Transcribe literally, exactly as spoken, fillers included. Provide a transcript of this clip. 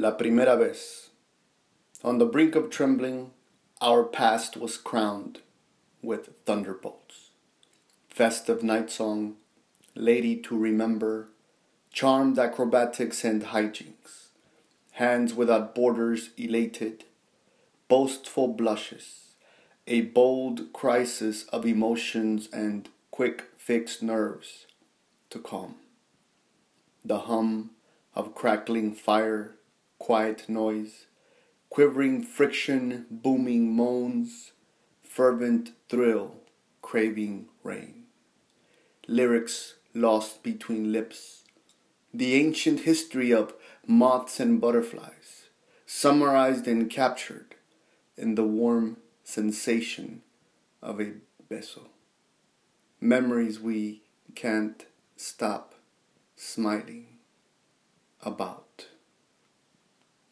La primera vez. On the brink of trembling, our past was crowned with thunderbolts. Festive night song, lady to remember, charmed acrobatics and hijinks, hands without borders elated, boastful blushes, a bold crisis of emotions and quick fixed nerves to calm. The hum of crackling fire, quiet noise, quivering friction, booming moans, fervent thrill, craving rain. Lyrics lost between lips, the ancient history of moths and butterflies, summarized and captured in the warm sensation of a beso. Memories we can't stop smiling about.